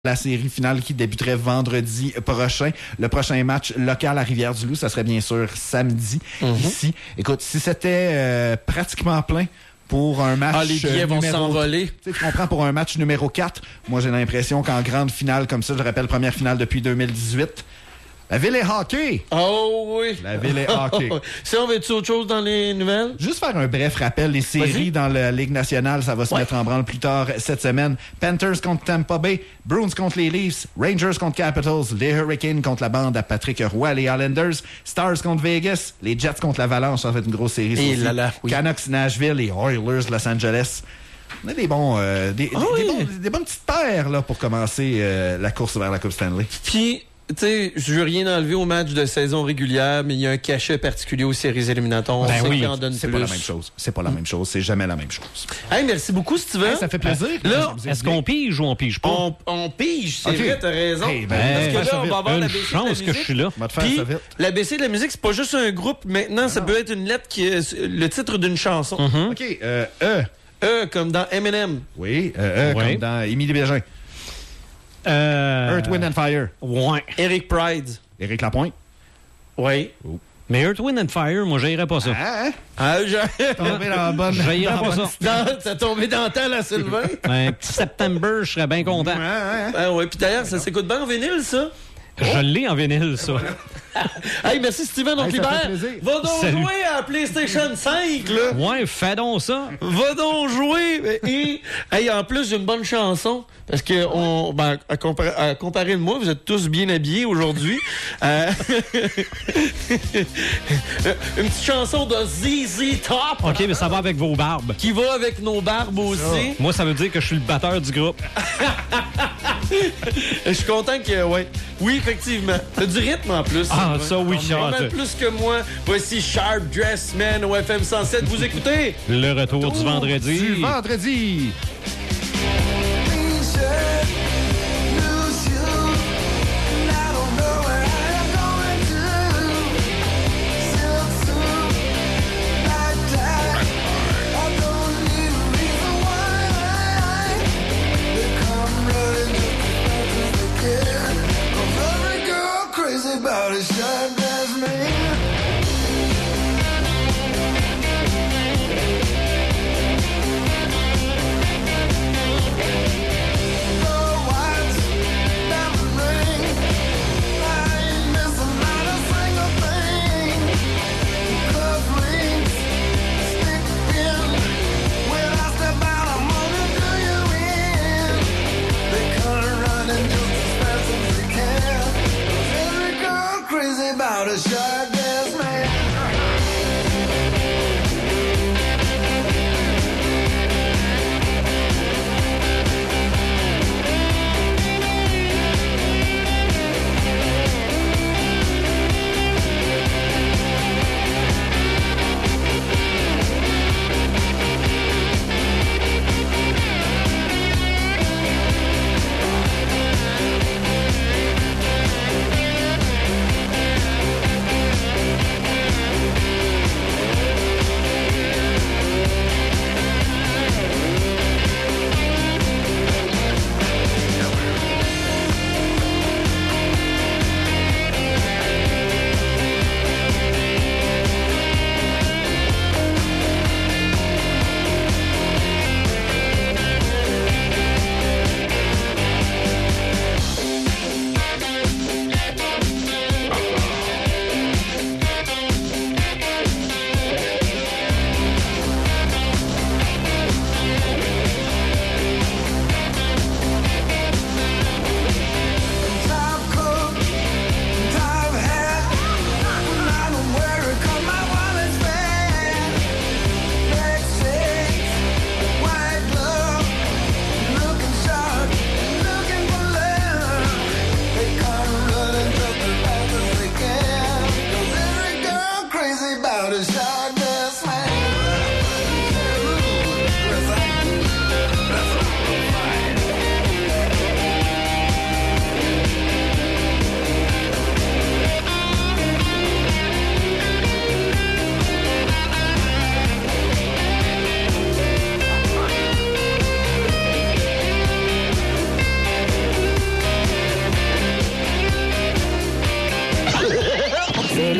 la série finale qui débuterait vendredi prochain. Le prochain match local à Rivière-du-Loup, ça serait bien sûr samedi ici. Écoute, si c'était pratiquement plein pour un match les billets vont s'envoler. Tu comprends, pour un match numéro 4, moi j'ai l'impression qu'en grande finale comme ça, je rappelle, première finale depuis 2018, la ville est hockey! Oh oui! La ville est hockey. Si on veut-tu autre chose dans les nouvelles? Juste faire un bref rappel, les séries dans la Ligue nationale, ça va se mettre en branle plus tard cette semaine. Panthers contre Tampa Bay, Bruins contre les Leafs, Rangers contre Capitals, les Hurricanes contre la bande à Patrick Roy, les Islanders, Stars contre Vegas, les Jets contre l'Avalanche, ça va être une grosse série. Et là là, oui. Canucks Nashville, les Oilers Los Angeles. On a des bons, des bonnes petites paires là, pour commencer la course vers la Coupe Stanley. Puis, tu sais, je veux rien enlever au match de saison régulière, mais il y a un cachet particulier aux séries éliminatoires. Ben oui, en donne c'est plus. pas la même chose. C'est pas la même chose. C'est jamais la même chose. Hey, merci beaucoup, Steven. Hey, ça fait plaisir. Là, est-ce qu'on pige ou on pige pas? On pige, c'est Okay. vrai, t'as raison. Hey, Parce que là, on va avoir Une l'ABC de la chance musique. que je suis là. On va te faire Puis, ça vite. l'ABC de la musique, c'est pas juste un groupe. Maintenant, ça peut être une lettre qui est le titre d'une chanson. OK. Comme dans Eminem. Oui. Ouais. Comme dans Émilie Bégin. Earth, Wind and Fire. Ouais. Eric Pride. Éric Lapointe. Oui. Mais Earth, Wind and Fire, moi, j'aimerais pas ça. Ah, Tombé dans la bonne. J'aimerais pas ça. T'as tombé dans le temps, là, Sylvain? Un petit September, je serais bien content. Ah ouais, puis d'ailleurs, ça s'écoute bien en vinyle, ça? Je l'ai en vinyle, ça. Hey, merci Steven, on te Hey, ça fait libère. plaisir. Va donc Salut. jouer à PlayStation 5, là. Ouais, fais donc ça. Va donc jouer. Et, hey, en plus, j'ai une bonne chanson. Parce que, à comparer de moi, vous êtes tous bien habillés aujourd'hui. Une petite chanson de ZZ Top. OK, mais ça va avec vos barbes. Qui va avec nos barbes aussi. Moi, ça veut dire que je suis le batteur du groupe. Je suis content que, ouais. Oui, effectivement. T'as du rythme en plus. Ah, Sylvain. ça, oui. Pas mal plus que moi. Voici Sharp Dress Man au FM 107. Vous écoutez? Le retour du vendredi. Du vendredi. About a shot that's me. About a shot glass man.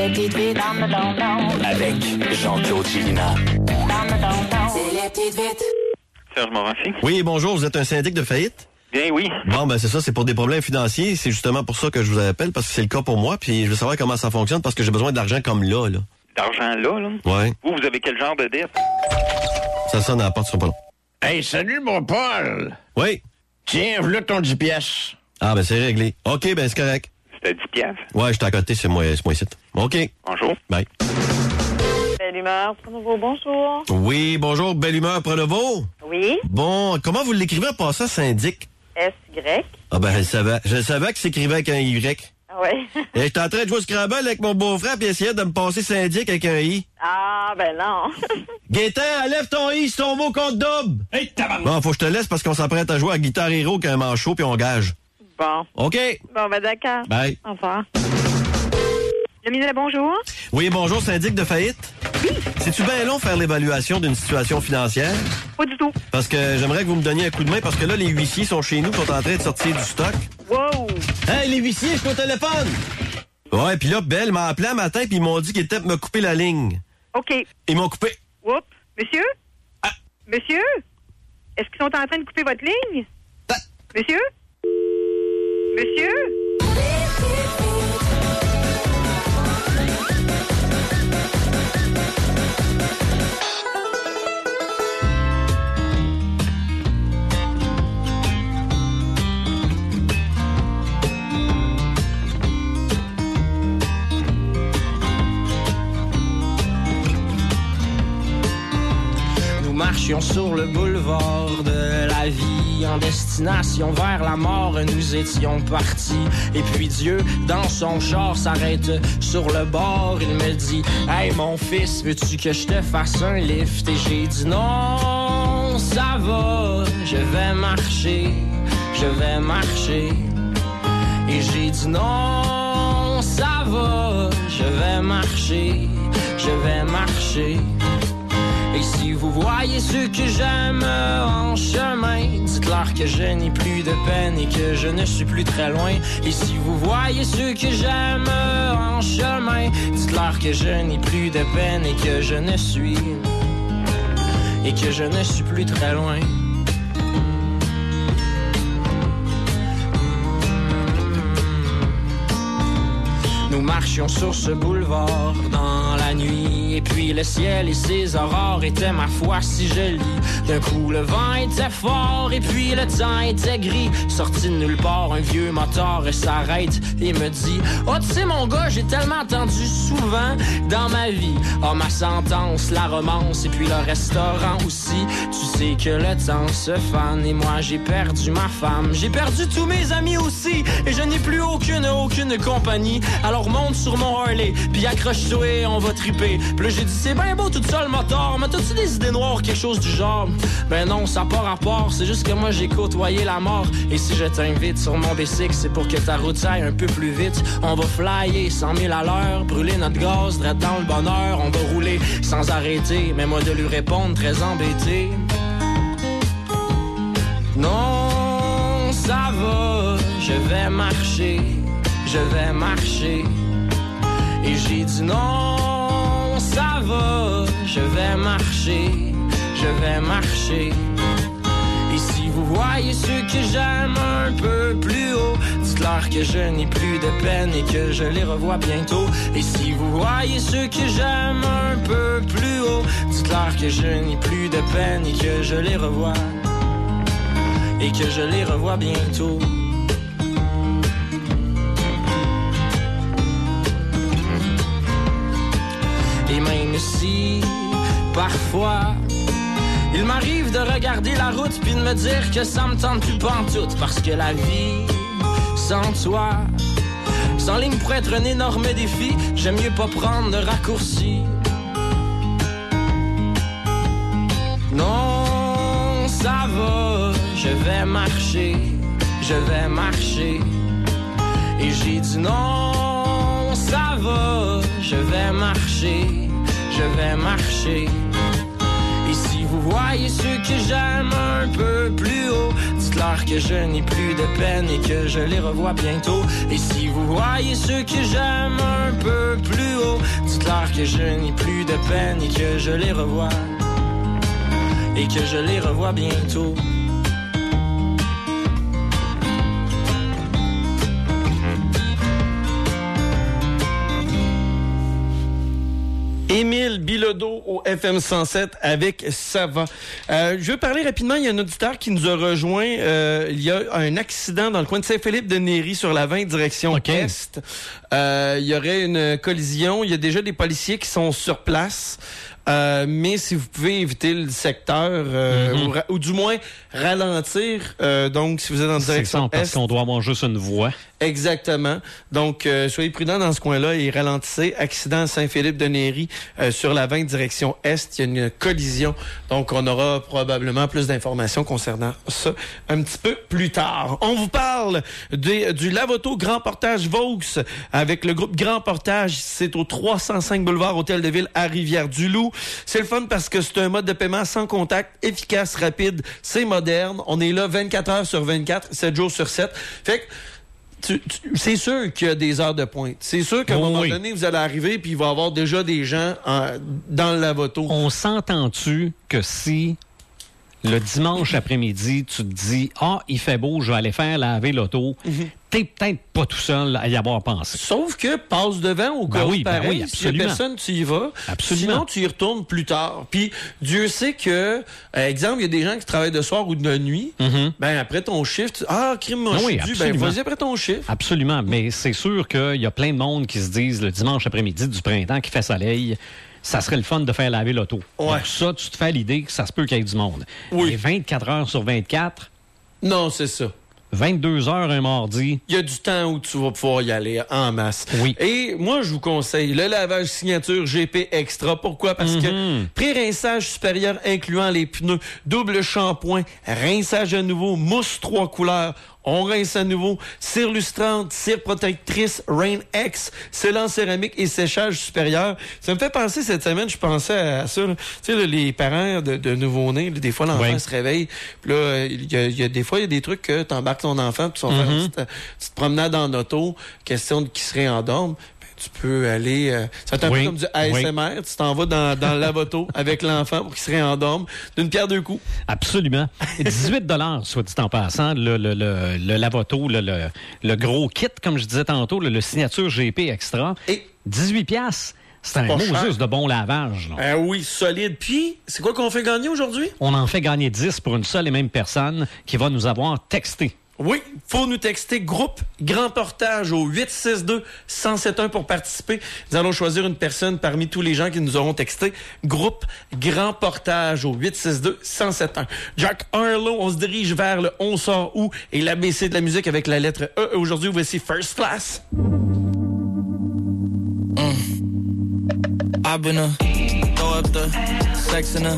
les petites vites. Avec Jean-Claude Chilina. C'est les petites vites. Serge Morancy. Oui, bonjour, vous êtes un syndic de faillite? Bien, oui. Bon, ben c'est ça, c'est pour des problèmes financiers. C'est justement pour ça que je vous appelle, parce que c'est le cas pour moi, puis je veux savoir comment ça fonctionne, parce que j'ai besoin d'argent comme là. D'argent là? Ouais. Vous avez quel genre de dette? Ça sonne à la porte, ce sera pas long. Hey, salut, mon Paul! Oui. Tiens, voilà ton 10 piastres. Ah, ben c'est réglé. OK, ben c'est correct. C'était 10 piastres. Ouais, j'étais à côté, c'est moi ici. OK. Bonjour. Bye. Belle humeur, Pronovo, bonjour. Oui, bonjour, belle humeur, Pronovo. Oui. Bon, comment vous l'écrivez en passant, syndic? S-Y. Ah ben, je savais que s'écrivait avec un Y. Ah ouais. Et j'étais en train de jouer au Scrabble avec mon beau-frère puis essayait de me passer syndic avec un I. Ah, ben non. Gaétan, enlève ton I, c'est ton mot compte double. Hey, tabarnak! Bon, faut que je te laisse parce qu'on s'apprête à jouer à Guitar Hero qu'un manchot puis on gage. Bon. OK. Bon, ben d'accord. Bye. Au revoir. Le ministre, bonjour. Oui, bonjour, syndic de faillite. Oui. C'est-tu bien long faire l'évaluation d'une situation financière? Pas du tout. Parce que j'aimerais que vous me donniez un coup de main parce que là, les huissiers sont chez nous, sont en train de sortir du stock. Wow. Hey, les huissiers, je suis au téléphone! Ouais, puis là, Belle m'a appelé un matin puis ils m'ont dit qu'ils étaient pour me couper la ligne. OK. Ils m'ont coupé. Oups. Monsieur? Ah. Monsieur? Est-ce qu'ils sont en train de couper votre ligne? Ah. Monsieur? Monsieur? Nous marchions sur le boulevard de la vie en destination vers la mort, nous étions partis. Et puis Dieu, dans son char, s'arrête sur le bord. Il me dit: hey mon fils, veux-tu que je te fasse un lift? Et j'ai dit non, ça va, je vais marcher, je vais marcher. Et j'ai dit non, ça va, je vais marcher, je vais marcher. Et si vous voyez ceux que j'aime en chemin, dites-leur que je n'ai plus de peine et que je ne suis plus très loin. Et si vous voyez ceux que j'aime en chemin, dites-leur que je n'ai plus de peine et que je ne suis plus très loin. Nous marchions sur ce boulevard dans la nuit, et puis le ciel et ses aurores étaient ma foi si jolis. D'un coup le vent était fort et puis le temps était gris. Sorti de nulle part, un vieux moteur s'arrête et me dit: oh tu sais mon gars, j'ai tellement entendu souvent dans ma vie, oh ma sentence, la romance et puis le restaurant aussi. Tu sais que le temps se fane et moi j'ai perdu ma femme, j'ai perdu tous mes amis aussi, et je n'ai plus aucune compagnie. Alors monte sur mon Harley, puis accroche-toi et on va triper. Puis là j'ai dit: c'est bien beau tout ça le moteur, mais t'as-tu des idées noires, quelque chose du genre? Ben non, ça n'a pas rapport, c'est juste que moi j'ai côtoyé la mort. Et si je t'invite sur mon bicycle, c'est pour que ta route aille un peu plus vite. On va flyer 100 000 à l'heure, brûler notre gaz, direct dans le bonheur. On va rouler sans arrêter, mais moi de lui répondre très embêté: non, ça va, je vais marcher, je vais marcher. Et j'ai dit non, ça va, je vais marcher, je vais marcher. Et si vous voyez ceux que j'aime un peu plus haut, dites-leur que je n'ai plus de peine et que je les revois bientôt. Et si vous voyez ceux que j'aime un peu plus haut, dites-leur que je n'ai plus de peine et que je les revois, et que je les revois bientôt. Et même si, parfois, il m'arrive de regarder la route puis de me dire que ça me tente plus pantoute, parce que la vie, sans toi, sans ligne pourrait être un énorme défi. J'aime mieux pas prendre de raccourci. Non, ça va, je vais marcher, je vais marcher. Et j'ai dit non, ça va, je vais marcher, je vais marcher. Et si vous voyez ceux que j'aime un peu plus haut, dites-leur Dites-leur que je n'ai plus de peine et que je les revois bientôt. Et si vous voyez ceux que j'aime un peu plus haut, dites-leur que je n'ai plus de peine et que je les revois. Et que je les revois bientôt. Émile Bilodeau au FM 107 avec Ça va. Je veux parler rapidement, il y a un auditeur qui nous a rejoint. Il y a un accident dans le coin de Saint-Philippe-de-Néry sur la 20 direction Est. Il y aurait une collision. Il y a déjà des policiers qui sont sur place. Mais si vous pouvez éviter le secteur ou du moins ralentir, donc si vous êtes en direction Est, parce qu'on doit avoir juste une voie. Exactement. Donc soyez prudents dans ce coin-là et ralentissez. Accident à Saint-Philippe-de-Néry sur la 20 direction Est. Il y a une collision. Donc on aura probablement plus d'informations concernant ça un petit peu plus tard. On vous parle du Lavoto Grand Portage Vaux avec le groupe Grand Portage. C'est au 305 boulevard Hôtel de Ville à Rivière-du-Loup. C'est le fun parce que c'est un mode de paiement sans contact, efficace, rapide, c'est moderne. On est là 24 heures sur 24, 7 jours sur 7. Fait que c'est sûr qu'il y a des heures de pointe. C'est sûr qu'à un moment donné, vous allez arriver puis il va y avoir déjà des gens dans le Lavoto. On s'entend-tu que si le dimanche après-midi, tu te dis « Ah, il fait beau, je vais aller faire laver l'auto t'es peut-être pas tout seul à y avoir pensé. Sauf que passe devant au cas oui, pareil. oui, s'il y a personne, tu y vas. Absolument. Sinon, tu y retournes plus tard. Puis Dieu sait que, exemple, il y a des gens qui travaillent de soir ou de nuit. Ben après ton shift, crime, moi, je suis dû. Ben vas-y après ton shift. Absolument. Mais c'est sûr qu'il y a plein de monde qui se disent le dimanche après-midi du printemps qui fait soleil, ça serait le fun de faire laver l'auto. Ouais. Donc ça, tu te fais l'idée que ça se peut qu'il y ait du monde. Oui. Mais 24 heures sur 24... Non, c'est ça. 22 heures un mardi. Il y a du temps où tu vas pouvoir y aller en masse. Oui. Et moi, je vous conseille le lavage signature GP Extra. Pourquoi? Parce que pré-rinçage supérieur incluant les pneus, double shampoing, rinçage à nouveau, mousse 3 couleurs, on rince à nouveau, cire lustrante, cire protectrice, Rain X, scellant céramique et séchage supérieur. Ça me fait penser cette semaine, je pensais à ça. Tu sais, là, les parents de nouveau-nés, là, des fois, l'enfant se réveille. Puis là, il y a des fois, il y a des trucs que t'embarques ton enfant, puis tu vas faire une petite promenade en auto, question de qui se réendorme. Tu peux aller... ça va être un peu comme du ASMR. Tu t'en vas dans le lavoto avec l'enfant pour qu'il se réendorme d'une pierre deux coups. Absolument. 18 $, soit dit en passant, le lavoto, le gros kit, comme je disais tantôt, le signature GP Extra. Et 18 $. C'est un Moses de bon lavage. Oui, solide. Puis, c'est quoi qu'on fait gagner aujourd'hui? On en fait gagner 10 pour une seule et même personne qui va nous avoir texté. Oui, faut nous texter groupe Grand Portage au 862-1071 pour participer. Nous allons choisir une personne parmi tous les gens qui nous auront texté. Groupe Grand Portage au 862-1071. Jack Harlow, on se dirige vers le On sort où et l'ABC de la musique avec la lettre E. Aujourd'hui, voici First Class. I've been throw up the sex in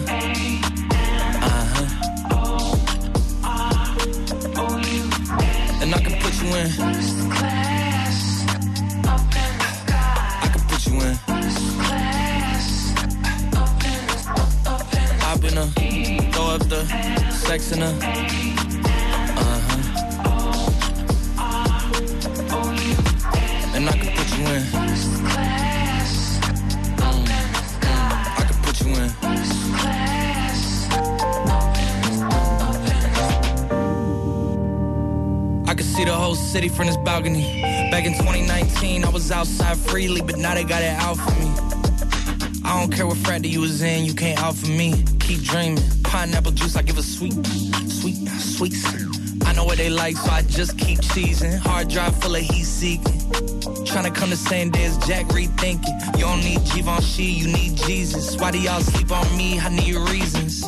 and I can put you in. First class, up in the sky. I can put you in. First class, up in I've been throw up the sex in and I can put you in. First class, up in the sky. I can put you in. First class, I can see the whole city from this balcony. Back in 2019, I was outside freely, but now they got it out for me. I don't care what frat you was in, you can't out for me. Keep dreaming. Pineapple juice, I give a sweet. I know what they like, so I just keep cheesing. Hard drive full of heat seeking. Tryna come the same day as Jack, rethinking. You don't need Givenchy, you need Jesus. Why do y'all sleep on me? I need reasons.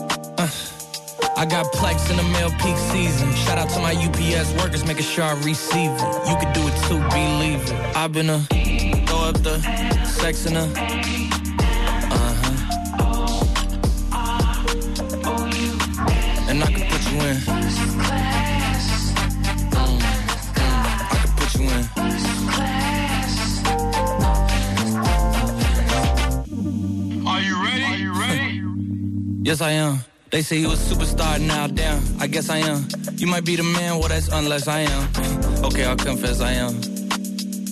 I got Plex in the mail peak season. Shout out to my UPS workers, making sure I receive it. You could do it too, believe it. I've been throw up the sex in and I can put you in. I can put you in. Are you ready? Yes, I am. They say he was a superstar, now damn, I guess I am. You might be the man, well that's unless I am. Okay, I'll confess I am.